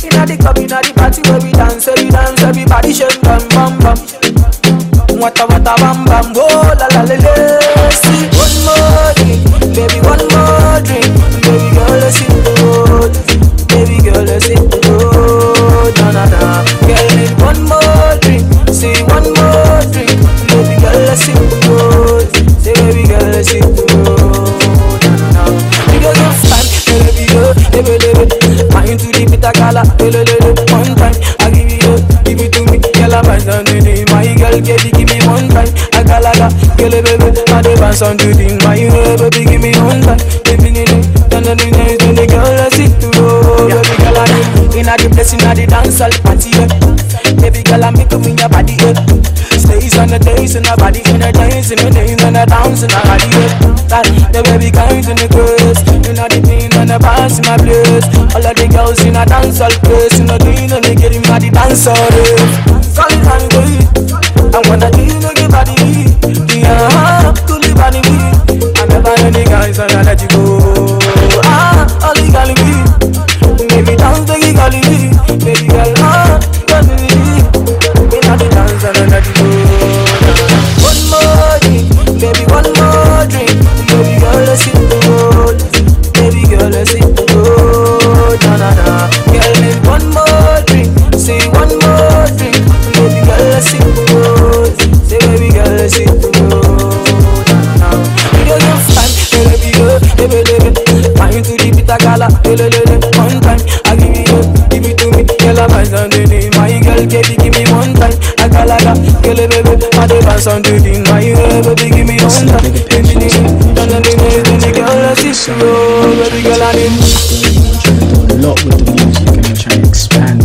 Inna the club, inna the party where we dance, everybody shake bam bam bam. Wata wata bam bam, oh la la la la. See one more drink, baby, one more drink, baby girl, let's hit the road, baby girl, let's hit the road, na na na. Girl, need one more drink, say one more drink, baby girl, let's hit the road, say baby girl, let's hit the road, na na na. Because you're fine, baby girl, mind to the bitter gala, one time I give it to me, girl, I'm on the my girl, give me one time, I galaga, girl, baby, I dance on the thing, my baby, give me one time, baby, the girl, let's hit the road, baby girl, I'm in the place, in the dance hall party, baby girl, I'm making me your body, stays on the days in the body, in the days, in the days, and the dance in the body, the baby comes in the grace, in the thing, and the pass in my place, all of the girls in a dance hall place, in the thing, and they get him at the dance hall, call it and go it, I wanna do you know your body, yeah, cool your body, I never know the guys, and I let you go, all the girl be, baby dance, baby girl, baby girl, girl be, in a the dance, and I let you go, one more drink, baby, one more drink, baby girl, let's hit the road, baby girl, let's hit the road, na na na, girl, need one more drink, say one more drink, baby girl, let's hit the road, say baby girl, let's hit the road, na na na, because you're fine, baby girl, mind to the bitter gala, one time, I give it to me, girl, I'm on the name, my girl, give me one time, I galaga, girl, baby, I dance on the thing, my baby, give me one time, the girl, let's hit the road, baby girl, I need. I'm trying to do a lot with the music, and I'm trying to expand.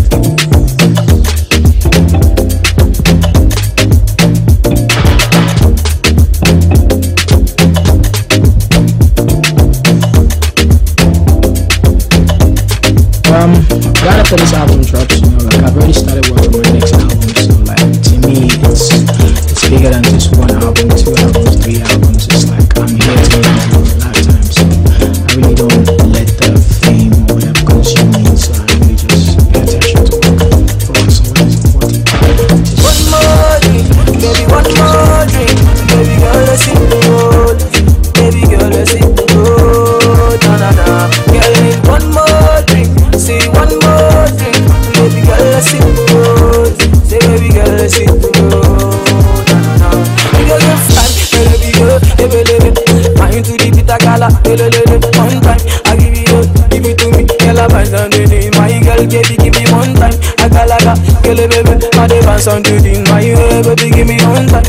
Right after this album drops, you know, like I've already started working on my next album, so like to me it's bigger than just one album, 2 albums, 3 albums. It's like I'm here to make it for a lifetime, so I really don't let the fame or whatever consume me, so I really just pay attention to work, focus on what is important. One more drink, baby, one more drink, baby girl, let's hit the road, baby girl, let's hit the road, na na na, girl, need one more drink, say one more drink, baby girl, let's hit the road, say baby girl, let's hit the road, na na na, because you're fine, baby girl, mind to the bitter gala, one time, I give it to me, girl, I'm on the name, my girl, give me one time, I galaga, girl, baby, I dance on the thing, my baby, give me one time,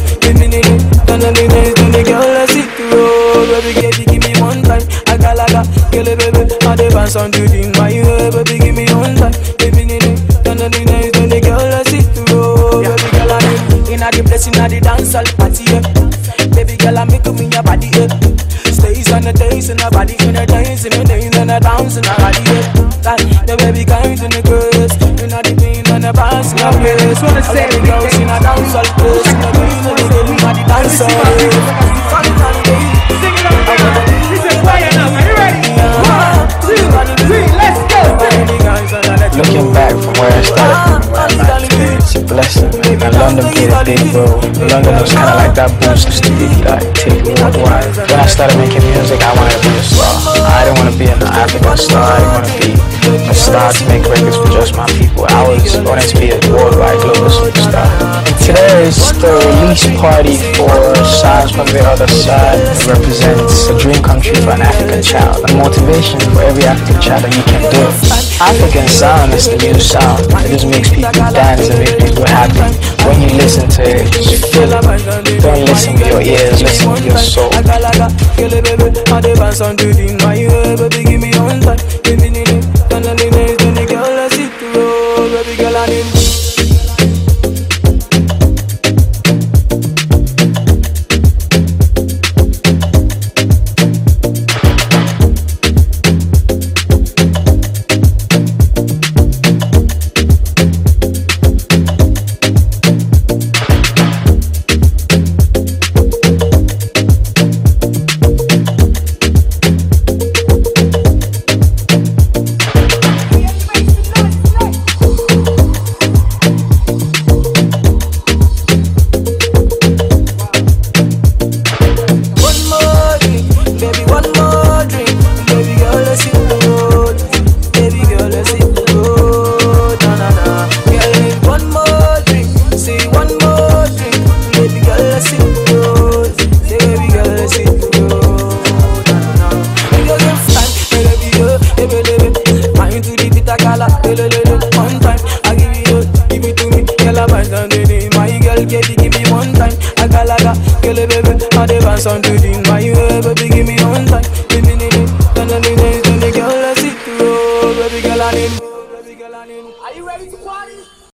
the girl, let's hit the road, baby, give me one time, I galaga, girl, baby, I dance on the thing, my baby, give me one time, the girl, let's hit the road, baby girl, I'm in the place, in the dance hall party, baby girl, I'm making me your body, stays on the days in the body, in the days, in the days, and the dance in the body, the baby comes in the grace, in the thing, and the pass in the place, all of the girls in the dance hall place, in the thing, and the girl in the dance hall, sing it up, this is fire now, are you ready? 1, 2, 3, let's go! Looking back from where I started, from where I'm at today, it's a blessing. And London played a big role. London was kind of like that boost to really like take me worldwide. When I started making music, I wanted to be a star. I didn't want to be an African star. I didn't want to be a star to make records for just my people. I was wanting to be a worldwide global superstar. And today is the release party for Sounds from the Other Side. It represents a dream come true for an African child, a motivation for every African child that you can do it. African sound is the new sound. It just makes people dance and make people happy. When you listen to it, just feel it. Don't listen with your ears, listen with your soul. give me one time. Aga, kill it, baby. I dey want some to do my way, baby, give me one time.